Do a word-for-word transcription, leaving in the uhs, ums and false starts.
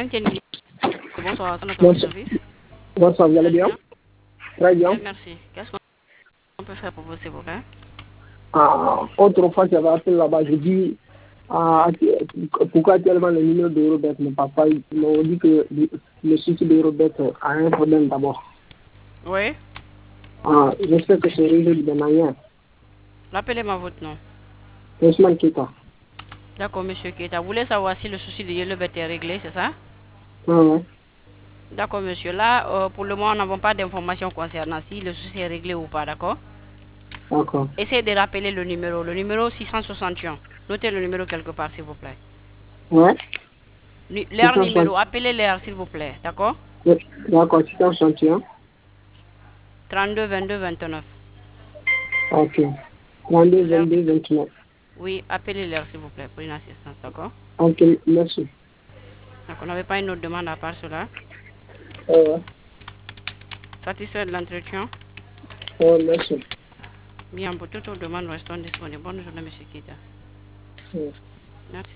Anthony, bonsoir, c'est notre Bonsoir. service. Bonsoir, vous allez bien? Très bien. Bien, merci. Qu'est-ce qu'on peut faire pour vous, s'il vous plaît? Ah, autrefois, j'avais appelé là-bas, je dis ah, pourquoi tellement le numéro de Robert ne passe pas. Ils m'ont dit que le, le souci de Robert a un problème d'abord. Oui. Ah, j'espère que c'est réglé de manière. Rappelez-moi votre nom. Ousmane Kita. D'accord, monsieur Keita. Vous voulez savoir si le souci de Yellowbet est réglé, c'est ça? Ah, ouais. D'accord, monsieur. Là, euh, pour le moment, nous n'avons pas d'informations concernant si le souci est réglé ou pas, d'accord? D'accord. Essayez de rappeler le numéro, le numéro six cent soixante et un. Notez le numéro quelque part, s'il vous plaît. Ouais. Nu- Leur numéro, appelez-leur, s'il vous plaît, d'accord? D'accord, six cent soixante et un. trente-deux vingt-deux vingt-neuf. Ok. trente-deux Leur... vingt-deux vingt-neuf. Oui, appelez-leur, s'il vous plaît, pour une assistance, d'accord? Ok, merci. Donc, on n'avait pas une autre demande à part cela. Ouais. Satisfait de l'entretien? Ouais, merci. Bien, pour toute autre demande, restons disponibles. Bonne journée, monsieur Kita. Ouais. Merci.